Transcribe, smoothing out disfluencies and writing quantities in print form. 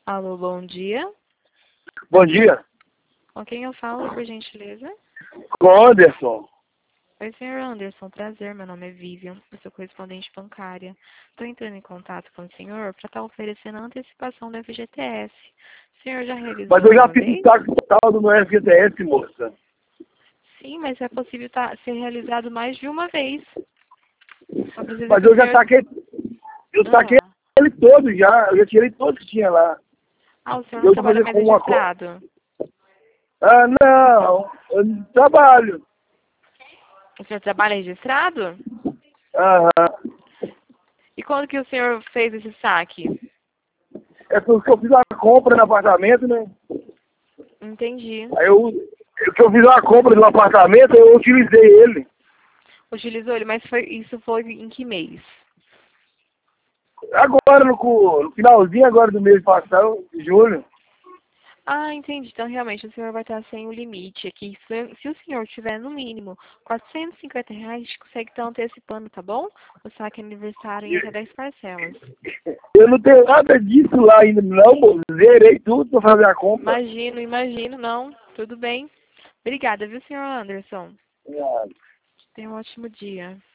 Alô, bom dia. Bom dia. Com quem eu falo, por gentileza? Com o Anderson. Oi, senhor Anderson. Prazer, meu nome é Vivian. Eu sou correspondente bancária. Estou entrando em contato com o senhor para estar oferecendo a antecipação do FGTS. O senhor já realizou Mas eu já alguma fiz o vez? saque total do meu FGTS, moça. Sim, mas é possível ser realizado mais de uma vez. Só precisa Mas que o eu já senhor... saquei, eu saquei Ah, ele todo já. Eu já tirei todos que tinha lá. o senhor não Eu tô trabalha fazendo mais com uma coisa. registrado? Ah, não. Eu não trabalho. O senhor trabalha registrado? Aham. E quando que o senhor fez esse saque? É porque eu fiz uma compra no apartamento, né? Entendi. Aí eu fiz uma compra do apartamento, eu utilizei ele. Utilizou ele, mas isso foi em que mês? Agora, no finalzinho agora do mês passado, de julho. Ah, entendi. Então, realmente, o senhor vai estar sem o limite aqui. Se o senhor tiver, no mínimo, R$ 450, a gente consegue estar antecipando, tá bom? O saque aniversário em até 10 parcelas. Eu não tenho nada disso lá ainda, não, moço. Zerei tudo pra fazer a compra. Imagino, não. Tudo bem. Obrigada, viu, senhor Anderson? Ah, Tenha um ótimo dia.